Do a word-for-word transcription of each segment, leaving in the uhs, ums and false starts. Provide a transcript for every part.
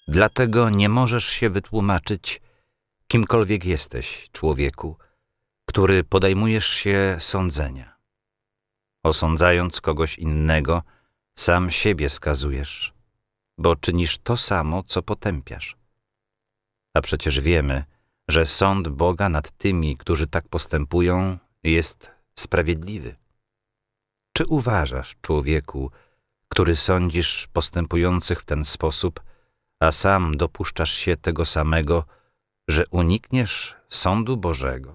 Dlatego nie możesz się wytłumaczyć, kimkolwiek jesteś, człowieku, który podejmujesz się sądzenia. Osądzając kogoś innego, sam siebie skazujesz, bo czynisz to samo, co potępiasz. A przecież wiemy, że sąd Boga nad tymi, którzy tak postępują, jest sprawiedliwy. Czy uważasz, człowieku, który sądzisz postępujących w ten sposób, a sam dopuszczasz się tego samego, że unikniesz sądu Bożego?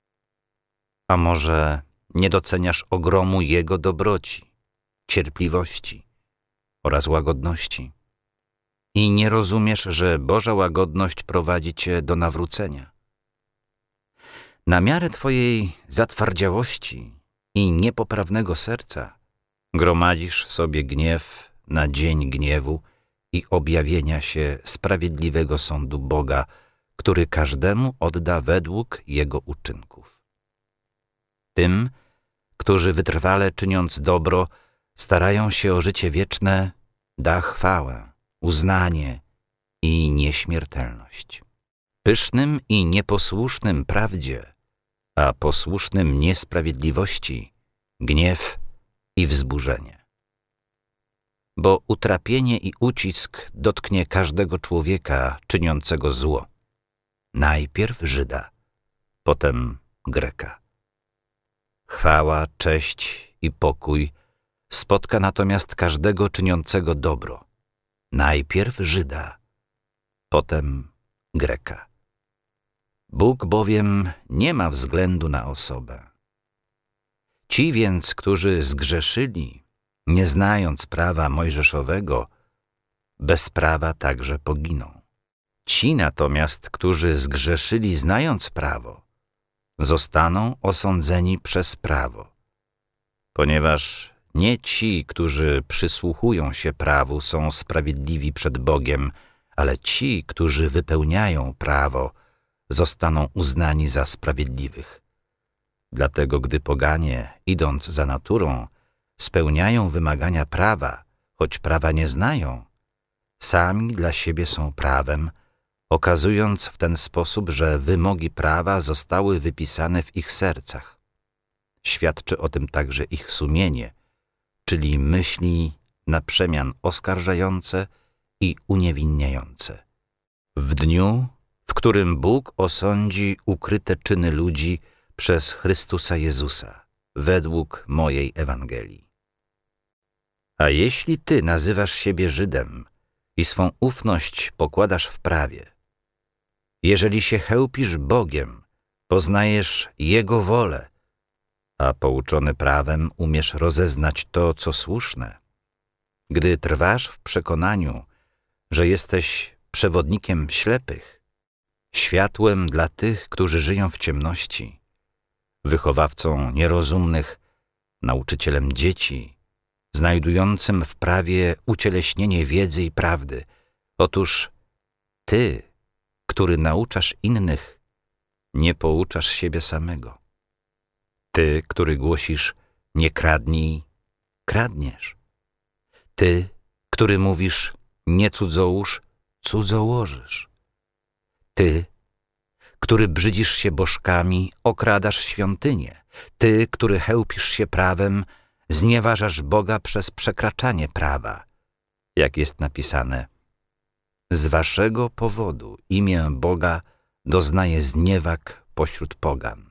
A może nie doceniasz ogromu Jego dobroci, cierpliwości oraz łagodności i nie rozumiesz, że Boża łagodność prowadzi cię do nawrócenia? Na miarę twojej zatwardziałości i niepoprawnego serca gromadzisz sobie gniew na dzień gniewu i objawienia się sprawiedliwego sądu Boga, który każdemu odda według jego uczynków. Tym, którzy wytrwale czyniąc dobro, starają się o życie wieczne, da chwałę, uznanie i nieśmiertelność. Pysznym i nieposłusznym prawdzie, a posłusznym niesprawiedliwości, gniew i wzburzenie. Bo utrapienie i ucisk dotknie każdego człowieka czyniącego zło. Najpierw Żyda, potem Greka. Chwała, cześć i pokój spotka natomiast każdego czyniącego dobro. Najpierw Żyda, potem Greka. Bóg bowiem nie ma względu na osobę. Ci więc, którzy zgrzeszyli, nie znając prawa mojżeszowego, bez prawa także poginą. Ci natomiast, którzy zgrzeszyli znając prawo, zostaną osądzeni przez prawo, ponieważ nie ci, którzy przysłuchują się prawu, są sprawiedliwi przed Bogiem, ale ci, którzy wypełniają prawo, zostaną uznani za sprawiedliwych. Dlatego, gdy poganie, idąc za naturą, spełniają wymagania prawa, choć prawa nie znają, sami dla siebie są prawem, okazując w ten sposób, że wymogi prawa zostały wypisane w ich sercach. Świadczy o tym także ich sumienie, czyli myśli na przemian oskarżające i uniewinniające. W dniu, w którym Bóg osądzi ukryte czyny ludzi przez Chrystusa Jezusa, według mojej Ewangelii. A jeśli ty nazywasz siebie Żydem i swą ufność pokładasz w prawie, jeżeli się chełpisz Bogiem, poznajesz Jego wolę, a pouczony prawem umiesz rozeznać to, co słuszne, gdy trwasz w przekonaniu, że jesteś przewodnikiem ślepych, światłem dla tych, którzy żyją w ciemności, wychowawcą nierozumnych, nauczycielem dzieci, znajdującym w prawie ucieleśnienie wiedzy i prawdy. Otóż ty, który nauczasz innych, nie pouczasz siebie samego. Ty, który głosisz nie kradnij, kradniesz. Ty, który mówisz nie cudzołóż, cudzołożysz. Ty, który brzydzisz się bożkami, okradasz świątynię. Ty, który chełpisz się prawem, znieważasz Boga przez przekraczanie prawa. Jak jest napisane, z waszego powodu imię Boga doznaje zniewag pośród pogan.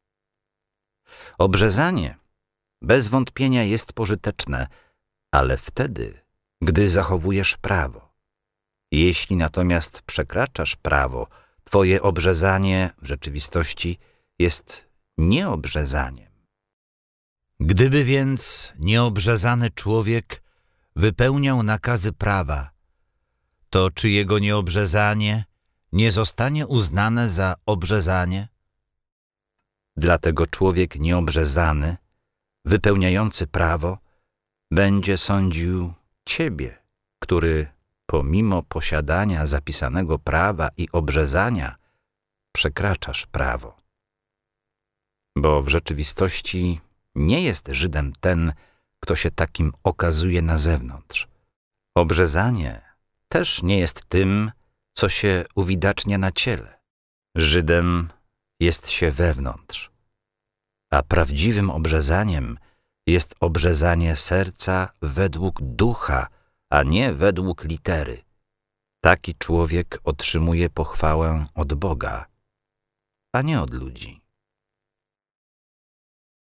Obrzezanie bez wątpienia jest pożyteczne, ale wtedy, gdy zachowujesz prawo. Jeśli natomiast przekraczasz prawo, twoje obrzezanie w rzeczywistości jest nieobrzezaniem. Gdyby więc nieobrzezany człowiek wypełniał nakazy prawa, to czy jego nieobrzezanie nie zostanie uznane za obrzezanie? Dlatego człowiek nieobrzezany, wypełniający prawo, będzie sądził ciebie, który pomimo posiadania zapisanego prawa i obrzezania przekraczasz prawo. Bo w rzeczywistości nie jest Żydem ten, kto się takim okazuje na zewnątrz. Obrzezanie też nie jest tym, co się uwidacznia na ciele. Żydem jest się wewnątrz, a prawdziwym obrzezaniem jest obrzezanie serca według ducha, a nie według litery. Taki człowiek otrzymuje pochwałę od Boga, a nie od ludzi.